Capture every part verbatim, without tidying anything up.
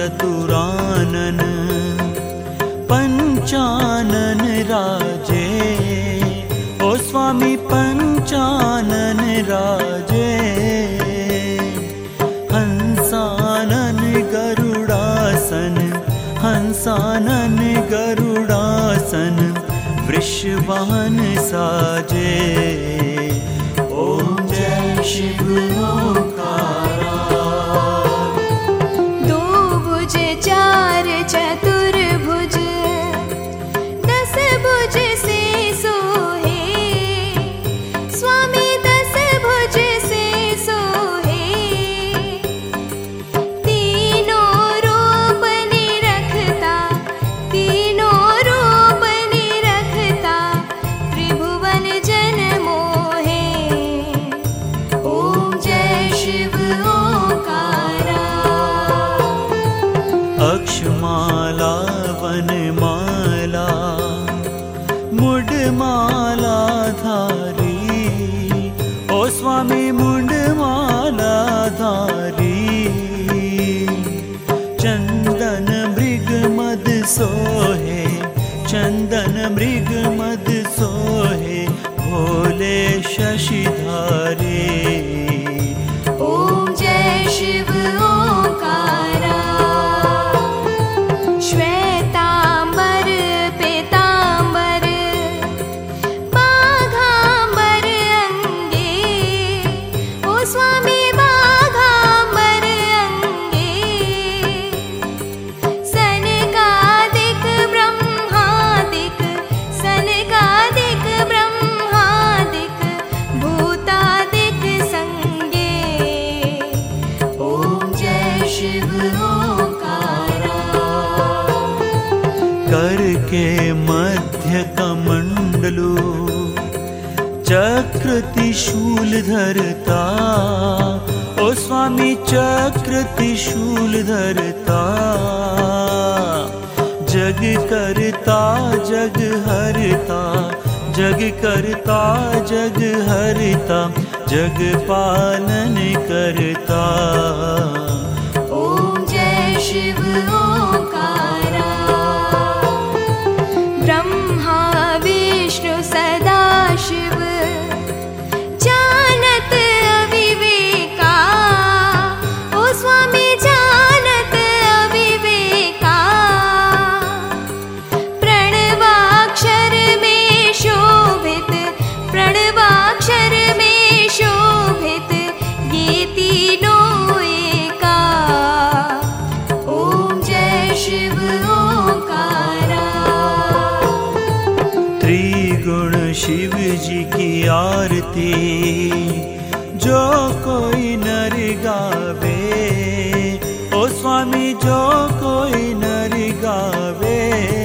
चतुरानन पंचानन राजे, ओ स्वामी पंचानन राजे। हंसानन गरुड़ासन, हंसानन गरुड़ासन, वृषवाहन साजे। ओम जय शिव ओंकारा। दो भुज चार चतुर्भुज, दस भुज से सोहे, स्वामी दस भुज से सोहे। तीनों रूप निरखता, तीनों रूप निरखता, त्रिभुवन जन मोहे। ओम जय शिव ओंकारा। अक्षमाला वनमाला मुंडमाला धारी, ओ स्वामी मुंडमाला धारी। चंदन मृग मद सोहे, चंदन मृग मद सोहे, भोले शशिधारी। ओम जय शिव ओंकारा। श्वेतांबर पीतांबर, बाघांबर अंगे, ओ स्वामी बाघांबर अंगे। सनकादिक ब्रह्मादिक, सनकादिक ब्रह्मादिक, भूतादिक संगे। ओम जय शिव ओंकारा। कर के मध्य कमंडलू, चक्र त्रिशूल धरता, ओ स्वामी चक्र त्रिशूल धरता। जग करता जग हरता, जग करता जग हरता, जग पालन करता। ओम जय शिव ओंकारा। ब्रह्मा विष्णु सदा शिव, जानत अविवेका, ओ स्वामी जानत अविवेका। प्रणवाक्षर में शोभित, प्रणवाक्षर में शोभित, ये तीनों एका। ओम जय शिव ओंकारा। त्रिगुण शिव जी की आरती, जो कोई नर गावे, ओ स्वामी जो कोई नर गावे।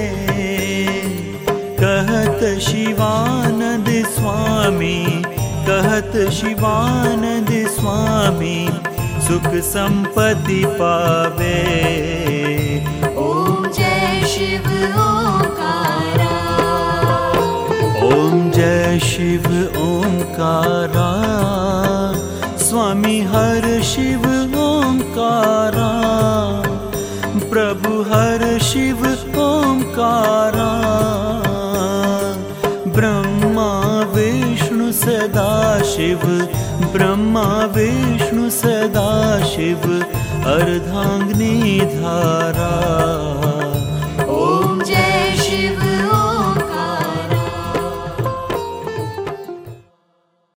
कहत शिवानंद स्वामी, कहत शिवानंद स्वामी, सुख संपत्ति पावे। ओम जय शिव ओंकारा। ओम जय शिव ओंकारा। स्वामी हर शिव ओंकारा, प्रभु हर शिव ओंकारा। ब्रह्मा विष्णु सदा शिव, ब्रह्मा विष्णु सदा शिव, अर्धांगिनी धारा। ओम जय शिव